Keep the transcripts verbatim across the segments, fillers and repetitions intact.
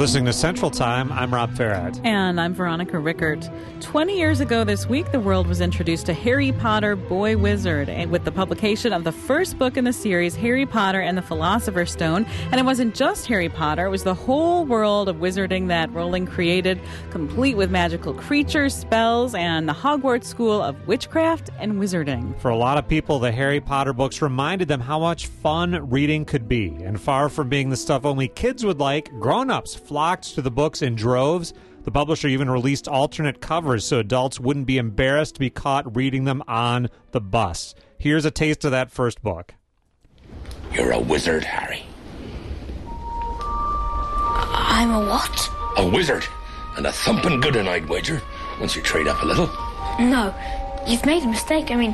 listening to Central Time. I'm Rob Farad. And I'm Veronica Rickert. Twenty years ago this week, the world was introduced to Harry Potter, Boy Wizard, and with the publication of the first book in the series, Harry Potter and the Philosopher's Stone. And it wasn't just Harry Potter, it was the whole world of wizarding that Rowling created, complete with magical creatures, spells, and the Hogwarts School of Witchcraft and Wizarding. For a lot of people, the Harry Potter books reminded them how much fun reading could be. And far from being the stuff only kids would like, grown-ups flocked to the books in droves. The publisher even released alternate covers so adults wouldn't be embarrassed to be caught reading them on the bus. Here's a taste of that first book. You're a wizard, Harry. I'm a what? A wizard. And a thumping good one, I'd wager, once you trade up a little. No, you've made a mistake. I mean,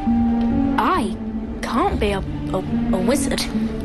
I can't be a, a, a wizard.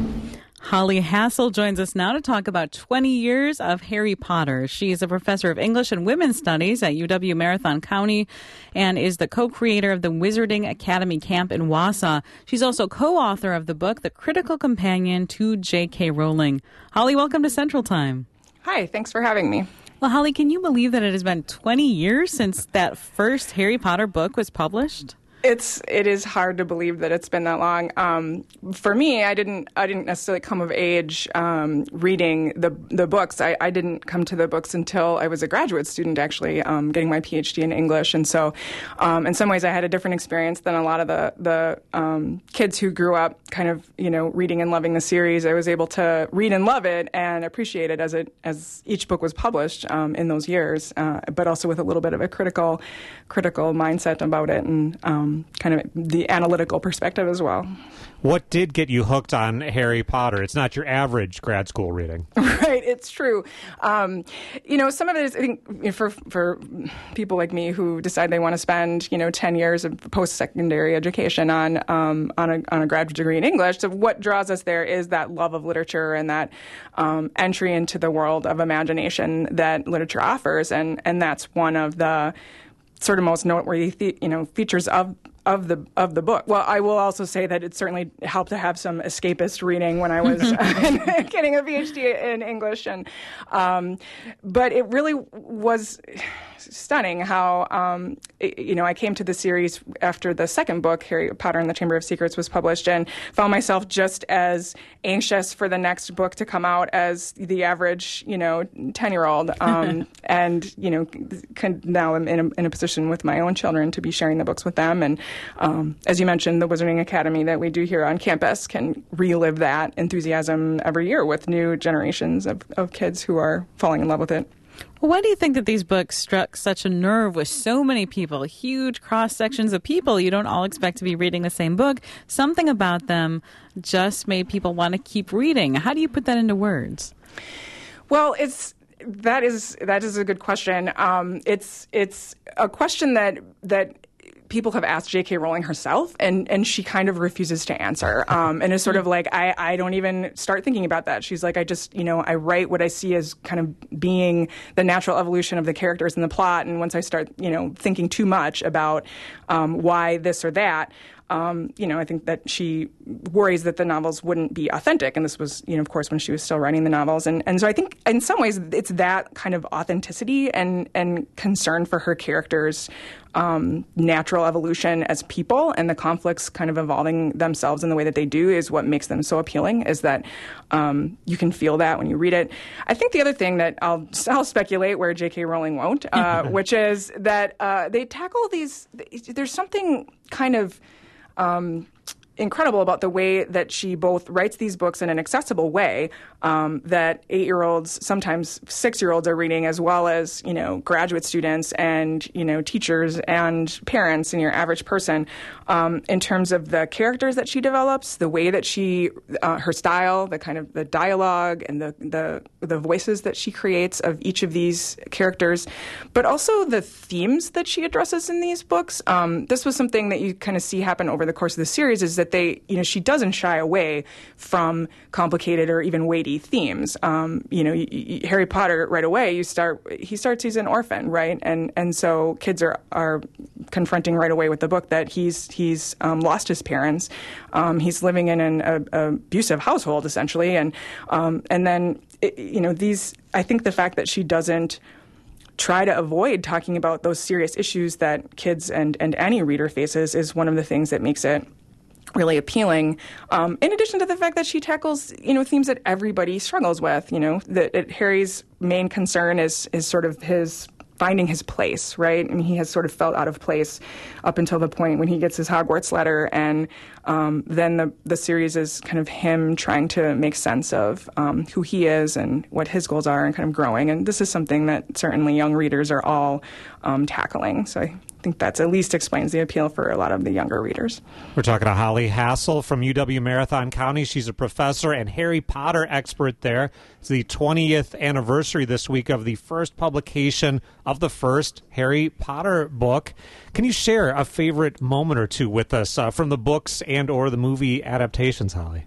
Holly Hassel joins us now to talk about twenty years of Harry Potter. She is a professor of English and Women's Studies at U W Marathon County and is the co-creator of the Wizarding Academy Camp in Wausau. She's also co-author of the book, The Critical Companion to J K. Rowling. Holly, welcome to Central Time. Hi, thanks for having me. Well, Holly, can you believe that it has been twenty years since that first Harry Potter book was published? It's it is hard to believe that it's been that long. Um, for me, I didn't I didn't necessarily come of age um, reading the the books. I, I didn't come to the books until I was a graduate student, actually, um, getting my P H D in English. And so, um, in some ways, I had a different experience than a lot of the the um, kids who grew up kind of you know reading and loving the series. I was able to read and love it and appreciate it as it as each book was published um, in those years, uh, but also with a little bit of a critical critical mindset about it and. Um, kind of the analytical perspective as well. What did get you hooked on Harry Potter? It's not your average grad school reading. Right, it's true. Um, you know, some of it is, I think, you know, for for people like me who decide they want to spend, you know, ten years of post-secondary education on um, on a on a graduate degree in English. So what draws us there is that love of literature and that um, entry into the world of imagination that literature offers, and and that's one of the sort of most noteworthy, th- you know, features of of the of the book. Well, I will also say that it certainly helped to have some escapist reading when I was uh, getting a P H D in English, and um, but it really was stunning how um, it, you know I came to the series after the second book, Harry Potter and the Chamber of Secrets, was published, and found myself just as anxious for the next book to come out as the average you know ten year old, um, and you know can, now I'm in a, in a position with my own children to be sharing the books with them. And Um, as you mentioned, the Wizarding Academy that we do here on campus can relive that enthusiasm every year with new generations of, of kids who are falling in love with it. Well, why do you think that these books struck such a nerve with so many people, huge cross-sections of people? You don't all expect to be reading the same book. Something about them just made people want to keep reading. How do you put that into words? Well, it's that is that is a good question. Um, it's it's a question that that. people have asked J K. Rowling herself, and, and she kind of refuses to answer. Um, and is sort of like, I, I don't even start thinking about that. She's like, I just, you know, I write what I see as kind of being the natural evolution of the characters in the plot. And once I start, you know, thinking too much about um, why this or that, Um, you know, I think that she worries that the novels wouldn't be authentic. And this was, you know, of course, when she was still writing the novels. And, and so I think in some ways it's that kind of authenticity and, and concern for her characters' um, natural evolution as people and the conflicts kind of evolving themselves in the way that they do is what makes them so appealing, is that um, you can feel that when you read it. I think the other thing that I'll, I'll speculate where J K. Rowling won't, uh, which is that uh, they tackle these, there's something kind of Um, incredible about the way that she both writes these books in an accessible way um, that eight-year-olds, sometimes six-year-olds are reading, as well as, you know, graduate students and, you know, teachers and parents and your average person, um, in terms of the characters that she develops, the way that she, uh, her style, the kind of the dialogue and the, the, the voices that she creates of each of these characters, but also the themes that she addresses in these books. Um, this was something that you kind of see happen over the course of the series, is that that they, you know, she doesn't shy away from complicated or even weighty themes. Um, you know, y- y- Harry Potter right away, you start, he starts, he's an orphan, right? And and so kids are are confronting right away with the book that he's he's um, lost his parents. Um, he's living in an a, a abusive household essentially, and um, and then it, you know these. I think the fact that she doesn't try to avoid talking about those serious issues that kids and, and any reader faces is one of the things that makes it really appealing. Um, in addition to the fact that she tackles, you know, themes that everybody struggles with. You know, that, that Harry's main concern is is sort of his finding his place, right? And he has sort of felt out of place up until the point when he gets his Hogwarts letter, and um, then the the series is kind of him trying to make sense of um, who he is and what his goals are, and kind of growing. And this is something that certainly young readers are all um, tackling. So I think that's at least explains the appeal for a lot of the younger readers. We're talking to Holly Hassel from U W Marathon County. She's a professor and Harry Potter expert there. It's the twentieth anniversary this week of the first publication of the first Harry Potter book. Can you share a favorite moment or two with us uh, from the books and or the movie adaptations, Holly?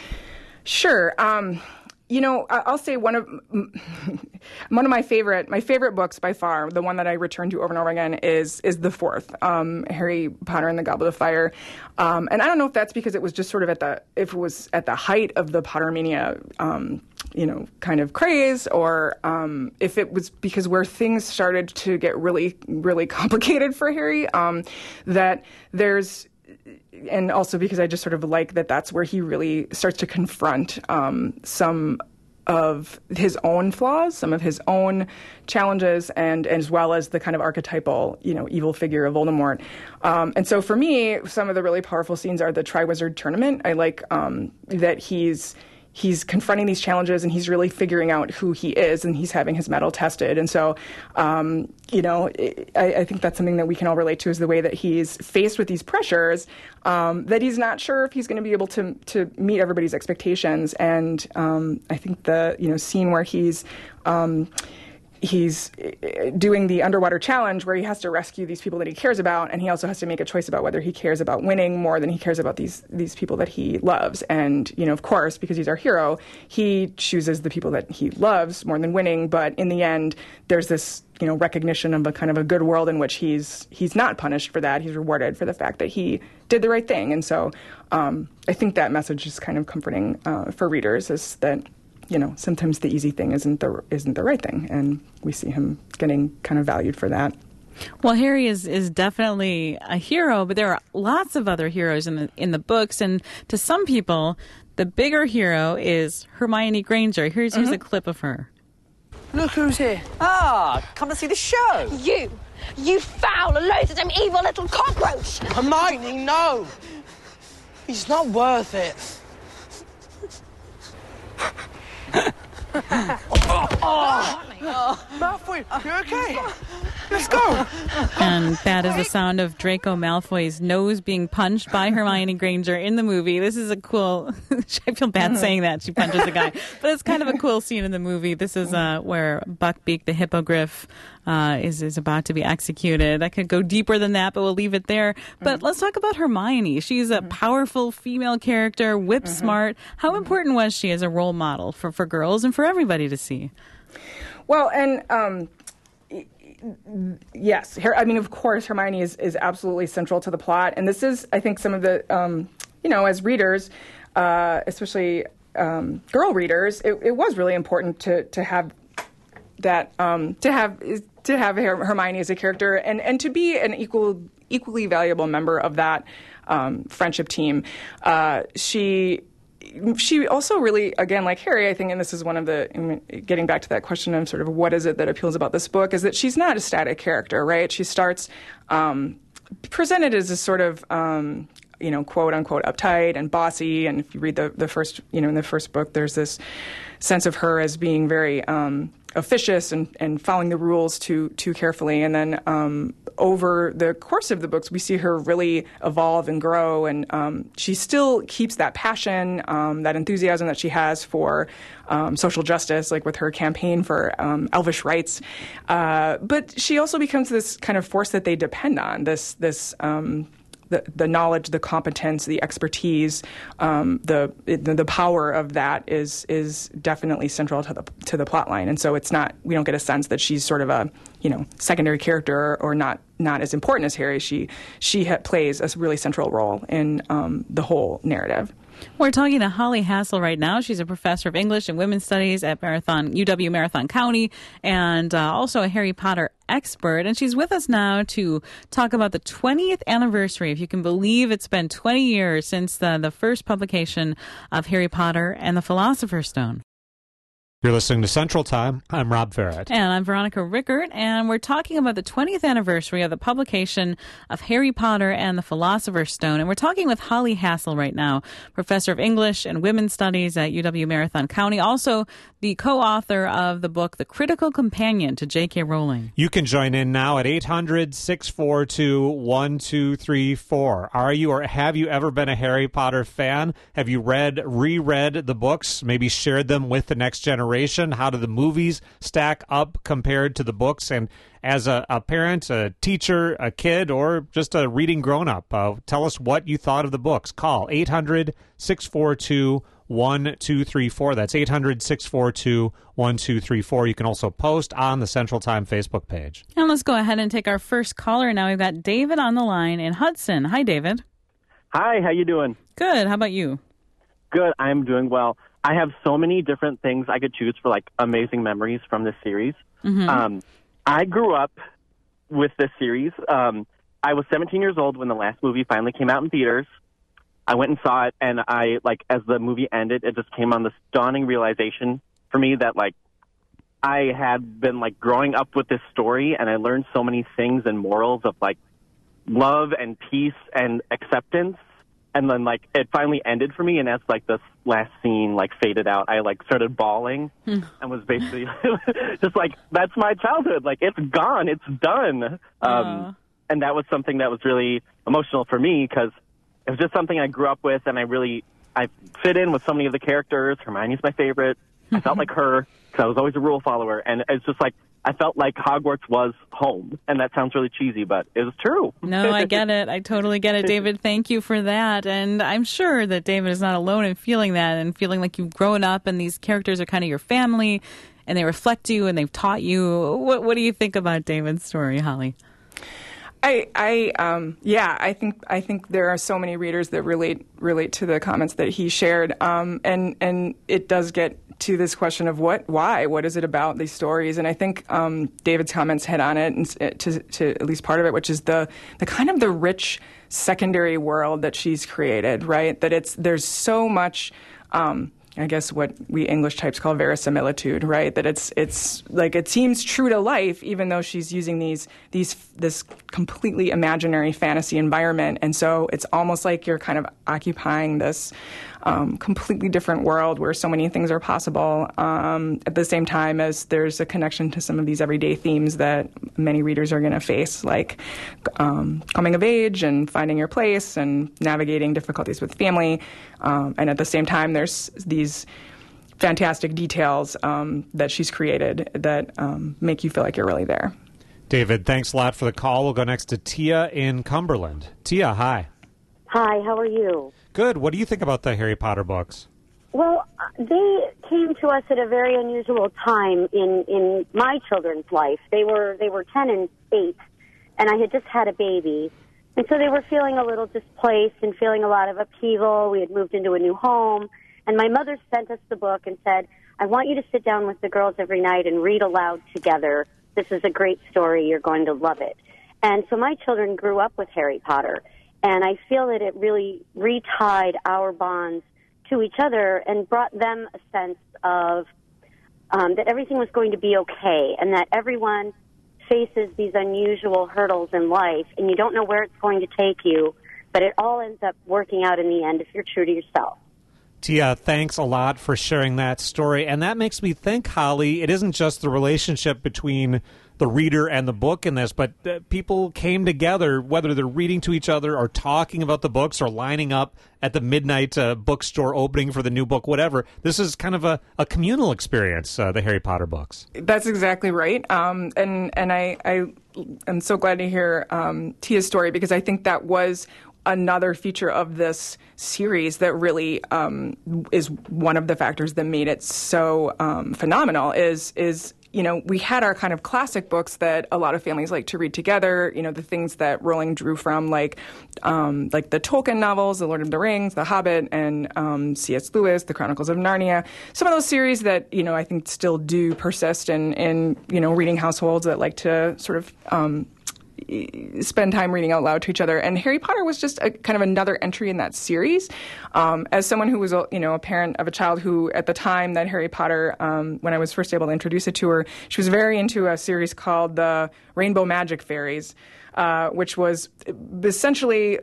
Sure. Um, you know, I'll say one of one of my favorite my favorite books by far, the one that I return to over and over again, is is the fourth, um, Harry Potter and the Goblet of Fire. Um, and I don't know if that's because it was just sort of at the if it was at the height of the Pottermania, um, you know, kind of craze, or um, if it was because where things started to get really really complicated for Harry. Um, that there's. And also because I just sort of like that that's where he really starts to confront um, some of his own flaws, some of his own challenges, and, and as well as the kind of archetypal, you know, evil figure of Voldemort. Um, and so for me, some of the really powerful scenes are the Triwizard Tournament. I like um, that he's he's confronting these challenges and he's really figuring out who he is, and he's having his mettle tested. And so, um, you know, I, I think that's something that we can all relate to, is the way that he's faced with these pressures, um, that he's not sure if he's going to be able to to meet everybody's expectations. And um, I think the, you know, scene where he's um, he's doing the underwater challenge where he has to rescue these people that he cares about, and he also has to make a choice about whether he cares about winning more than he cares about these these people that he loves. And, you know, of course, because he's our hero, he chooses the people that he loves more than winning. But in the end, there's this, you know, recognition of a kind of a good world in which he's he's not punished for that. He's rewarded for the fact that he did the right thing. And so um, I think that message is kind of comforting uh, for readers, is that, you know, sometimes the easy thing isn't the isn't the right thing, and we see him getting kind of valued for that. Well, Harry is, is definitely a hero, but there are lots of other heroes in the in the books, and to some people, the bigger hero is Hermione Granger. Here's here's mm-hmm. a clip of her. Look who's here! Ah, come to see the show. You, you foul, loathsome, evil little cockroach! Hermione, no, he's not worth it. oh, oh, oh. Malfoy, you okay? Let's go. And that is the sound of Draco Malfoy's nose being punched by Hermione Granger in the movie. This is a cool... I feel bad saying that she punches a guy, but it's kind of a cool scene in the movie. This is uh, where Buckbeak the hippogriff uh, is is about to be executed. I could go deeper than that, but we'll leave it there. But mm-hmm. let's talk about Hermione. She's a powerful female character, whip mm-hmm. smart. How important was she as a role model for, for girls and for everybody to see? Well, and um, yes, her, I mean, of course, Hermione is, is absolutely central to the plot. And this is, I think, some of the, um, you know, as readers, uh, especially um, girl readers, it, it was really important to to have that, um, to have to have Hermione as a character, and, and to be an equal equally valuable member of that um, friendship team. Uh, she. She also really, again, like Harry, I think, and this is one of the, I mean, getting back to that question of sort of what is it that appeals about this book, is that she's not a static character, right? She starts um, presented as a sort of, um, you know, quote unquote uptight and bossy. And if you read the, the first, you know, in the first book, there's this sense of her as being very um, officious and, and following the rules too too carefully. And then um, over the course of the books, we see her really evolve and grow, and um, she still keeps that passion, um, that enthusiasm that she has for um, social justice, like with her campaign for um, elvish rights. Uh, but she also becomes this kind of force that they depend on, this this um, the, the knowledge, the competence, the expertise, um, the, the the power of that is is definitely central to the to the plot line. And so it's not, we don't get a sense that she's sort of a, you know, secondary character or not not as important as Harry. She she ha- plays a really central role in um, the whole narrative. We're talking to Holly Hassel right now. She's a professor of English and Women's Studies at Marathon U W Marathon County, and uh, also a Harry Potter expert. And she's with us now to talk about the twentieth anniversary. If you can believe it's been twenty years since the, the first publication of Harry Potter and the Philosopher's Stone. You're listening to Central Time. I'm Rob Farrett. And I'm Veronica Rickert, and we're talking about the twentieth anniversary of the publication of Harry Potter and the Philosopher's Stone. And we're talking with Holly Hassel right now, professor of English and Women's Studies at U W Marathon County, also the co-author of the book, The Critical Companion to J K. Rowling. You can join in now at eight hundred, six four two, one two three four. Are you or have you ever been a Harry Potter fan? Have you read, reread the books, maybe shared them with the next generation? How do the movies stack up compared to the books? And as a, a parent, a teacher, a kid, or just a reading grown-up, uh, tell us what you thought of the books. Call eight hundred, six four two, one two three four. That's eight hundred, six four two, one two three four. You can also post on the Central Time Facebook page. And let's go ahead and take our first caller now. We've got David on the line in Hudson. Hi, David. Hi, how you doing? Good. How about you? Good. I'm doing well. I have so many different things I could choose for, like, amazing memories from this series. Mm-hmm. Um, I grew up with this series. Um, I was seventeen years old when the last movie finally came out in theaters. I went and saw it, and I, like, as the movie ended, it just came on this dawning realization for me that, like, I had been, like, growing up with this story, and I learned so many things and morals of, like, love and peace and acceptance. And then, like, it finally ended for me, and as, like, this last scene, like, faded out, I, like, started bawling and was basically just like, that's my childhood. Like, it's gone. It's done. Um, and that was something that was really emotional for me because it was just something I grew up with, and I really, I fit in with so many of the characters. Hermione's my favorite. I felt like her because I was always a rule follower. And it's just like, I felt like Hogwarts was home. And that sounds really cheesy, but it was true. No, I get it. I totally get it, David. Thank you for that. And I'm sure that David is not alone in feeling that and feeling like you've grown up and these characters are kind of your family and they reflect you and they've taught you. What, what do you think about David's story, Holly? I, I, um, yeah, I think I think there are so many readers that relate relate to the comments that he shared, um, and and it does get to this question of what, why, what is it about these stories? And I think um, David's comments hit on it, and to, to at least part of it, which is the the kind of the rich secondary world that she's created, right? That it's there's so much. Um, I guess what we English types call verisimilitude, right? That it's it's like it seems true to life, even though she's using these these this completely imaginary fantasy environment, and so it's almost like you're kind of occupying this um, completely different world where so many things are possible. Um, at the same time as there's a connection to some of these everyday themes that many readers are going to face, like um, coming of age and finding your place and navigating difficulties with family. Um, and at the same time, there's these fantastic details um, that she's created that um, make you feel like you're really there. David, thanks a lot for the call. We'll go next to Tia in Cumberland. Tia, hi. Hi, how are you? Good. What do you think about the Harry Potter books? Well, they came to us at a very unusual time in, in my children's life. They were they were ten and eight, and I had just had a baby. And so they were feeling a little displaced and feeling a lot of upheaval. We had moved into a new home. And my mother sent us the book and said, I want you to sit down with the girls every night and read aloud together. This is a great story. You're going to love it. And so my children grew up with Harry Potter. And I feel that it really retied our bonds to each other and brought them a sense of um, that everything was going to be okay and that everyone faces these unusual hurdles in life, and you don't know where it's going to take you, but it all ends up working out in the end if you're true to yourself. Tia, thanks a lot for sharing that story. And that makes me think, Holly, it isn't just the relationship between the reader and the book in this, but uh, people came together, whether they're reading to each other or talking about the books or lining up at the midnight uh, bookstore opening for the new book, whatever. This is kind of a, a communal experience, uh, the Harry Potter books. That's exactly right. Um, and and I, I am so glad to hear um, Tia's story, because I think that was another feature of this series that really um, is one of the factors that made it so um, phenomenal is is you know, we had our kind of classic books that a lot of families like to read together, you know, the things that Rowling drew from, like um, like the Tolkien novels, The Lord of the Rings, The Hobbit, and um, C S. Lewis, The Chronicles of Narnia. Some of those series that, you know, I think still do persist in, in you know, reading households that like to sort of um, spend time reading out loud to each other. And Harry Potter was just a kind of another entry in that series. Um, as someone who was, a, you know, a parent of a child who, at the time that Harry Potter, um, when I was first able to introduce it to her, she was very into a series called the Rainbow Magic Fairies, uh, which was essentially,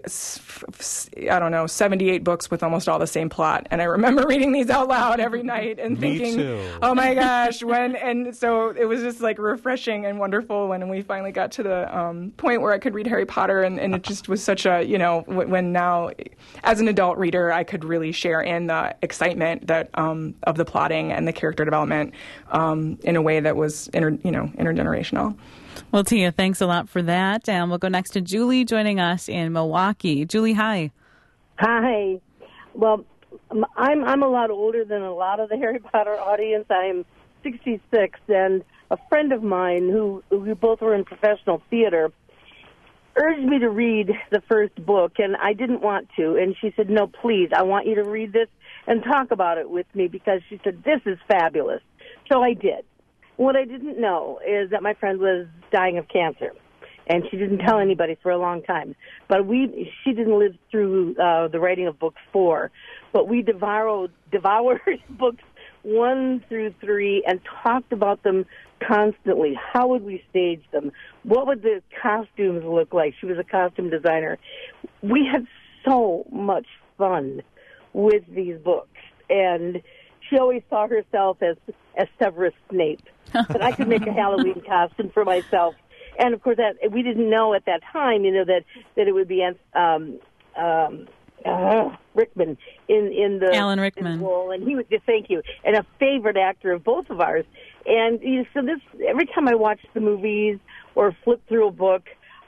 I don't know, seventy-eight books with almost all the same plot. And I remember reading these out loud every night and Me thinking, too. oh my gosh, when, and so it was just like refreshing and wonderful when we finally got to the um, point where I could read Harry Potter, and, and it just was such a, you know, when now, as an adult reader, I could really share in the excitement that um, of the plotting and the character development um, in a way that was, inter, you know, intergenerational. Well, Tia, thanks a lot for that. And we'll go next to Julie joining us in Milwaukee. Julie, hi. Hi. Well, I'm I'm a lot older than a lot of the Harry Potter audience. I'm sixty-six, and a friend of mine who we both were in professional theater urged me to read the first book, and I didn't want to. And she said, no, please, I want you to read this and talk about it with me, because she said, this is fabulous. So I did. What I didn't know is that my friend was dying of cancer, and she didn't tell anybody for a long time. But we, she didn't live through uh, the writing of book four, but we devoured, devoured books one through three and talked about them constantly. How would we stage them? What would the costumes look like? She was a costume designer. We had so much fun with these books, and she always saw herself as, as Severus Snape. But I could make a Halloween costume for myself. And, of course, that we didn't know at that time, you know, that, that it would be um, um, uh, Rickman in, in the Alan Rickman role. And he was just, thank you, and a favorite actor of both of ours. And you know, so this, every time I watch the movies or flip through a book,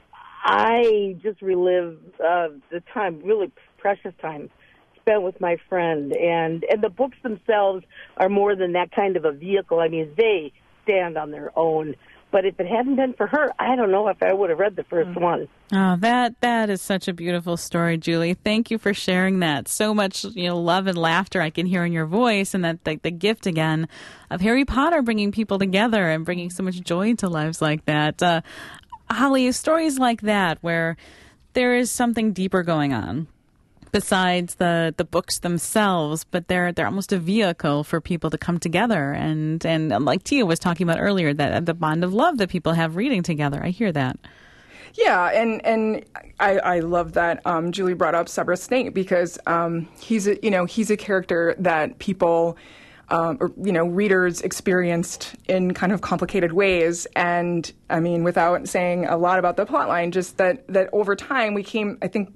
I just relive uh, the time, really precious time spent with my friend. And, and the books themselves are more than that kind of a vehicle. I mean, they stand on their own. But if it hadn't been for her, I don't know if I would have read the first one. Oh, that that is such a beautiful story, Julie. Thank you for sharing that. So much, you know, love and laughter I can hear in your voice, and that the, the gift again of Harry Potter bringing people together and bringing so much joy into lives like that. Uh, Holly, stories like that where there is something deeper going on besides the, the books themselves, but they're they're almost a vehicle for people to come together, and and like Tia was talking about earlier, that the bond of love that people have reading together. I hear that. Yeah, and and I, I love that um, Julie brought up Severus Snape, because um, he's a, you know he's a character that people um, or you know readers experienced in kind of complicated ways, and I mean, without saying a lot about the plotline, just that that over time we came, I think.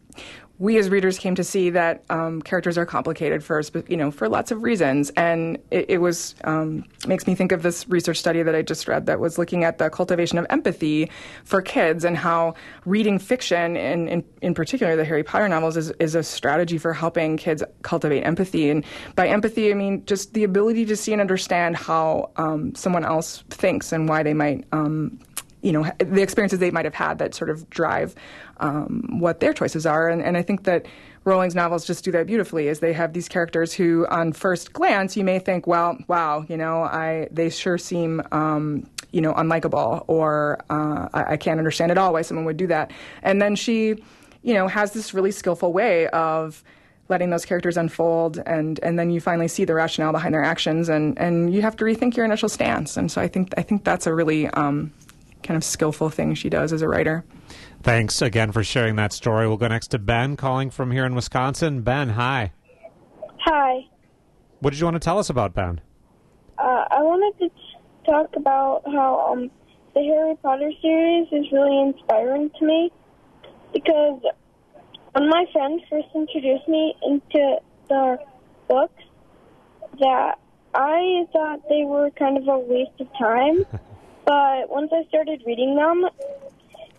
We as readers came to see that um, characters are complicated for, you know, for lots of reasons, and it, it was um, makes me think of this research study that I just read that was looking at the cultivation of empathy for kids, and how reading fiction, and in, in particular the Harry Potter novels, is, is a strategy for helping kids cultivate empathy. And by empathy, I mean just the ability to see and understand how um, someone else thinks and why they might. Um, you know, the experiences they might have had that sort of drive um, what their choices are. And, and I think that Rowling's novels just do that beautifully, is they have these characters who, on first glance, you may think, well, wow, you know, I they sure seem, um, you know, unlikable, or uh, I, I can't understand at all why someone would do that. And then she, you know, has this really skillful way of letting those characters unfold, and, and then you finally see the rationale behind their actions, and, and you have to rethink your initial stance. And so I think I think that's a really um, kind of skillful thing she does as a writer. Thanks again for sharing that story. We'll go next to Ben, calling from here in Wisconsin. Ben, hi. Hi. What did you want to tell us about, Ben? Uh, I wanted to t- talk about how um, the Harry Potter series is really inspiring to me, because when my friend first introduced me into the books, that I thought they were kind of a waste of time. But once I started reading them,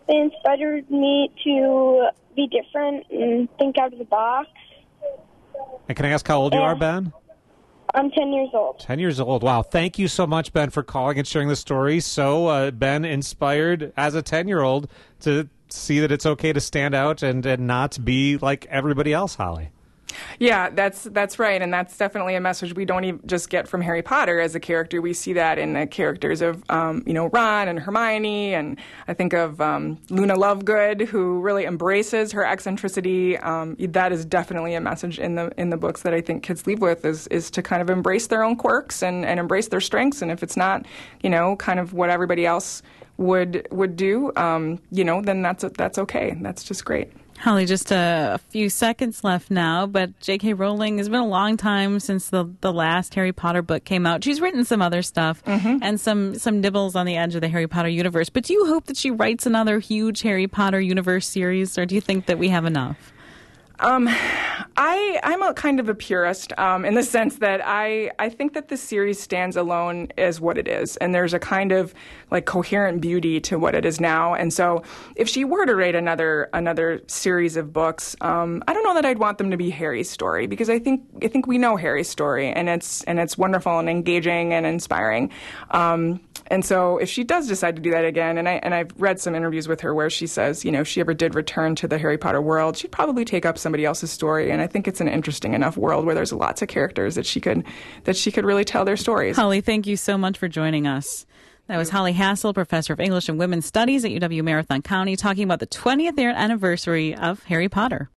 they inspired me to be different and think out of the box. And can I ask how old you Yeah. are, Ben? I'm ten years old. ten years old. Wow. Thank you so much, Ben, for calling and sharing the story. So, uh, Ben inspired as a ten-year-old to see that it's okay to stand out and, and not be like everybody else, Holly. Yeah, that's that's right, and that's definitely a message we don't even just get from Harry Potter as a character. We see that in the characters of, um, you know, Ron and Hermione, and I think of um, Luna Lovegood, who really embraces her eccentricity. Um, that is definitely a message in the in the books that I think kids leave with is is to kind of embrace their own quirks and, and embrace their strengths. And if it's not, you know, kind of what everybody else would would do, um, you know, then that's that's okay. That's just great. Holly, just a, a few seconds left now, but J K. Rowling, it's been a long time since the, the last Harry Potter book came out. She's written some other stuff mm-hmm. and some, some nibbles on the edge of the Harry Potter universe. But do you hope that she writes another huge Harry Potter universe series, or do you think that we have enough? Um, I, I'm a kind of a purist um, in the sense that I, I think that this series stands alone as what it is. And there's a kind of like coherent beauty to what it is now. And so if she were to write another another series of books, um, I don't know that I'd want them to be Harry's story, because I think I think we know Harry's story, and it's and it's wonderful and engaging and inspiring. Um, and so if she does decide to do that again, and I and I've read some interviews with her where she says, you know, if she ever did return to the Harry Potter world, she'd probably take up somebody else's story. And I think it's an interesting enough world where there's lots of characters that she could that she could really tell their stories. Holly, thank you so much for joining us. That was Holly Hassel, professor of English and Women's Studies at U W Marathon County, talking about the twentieth anniversary of Harry Potter.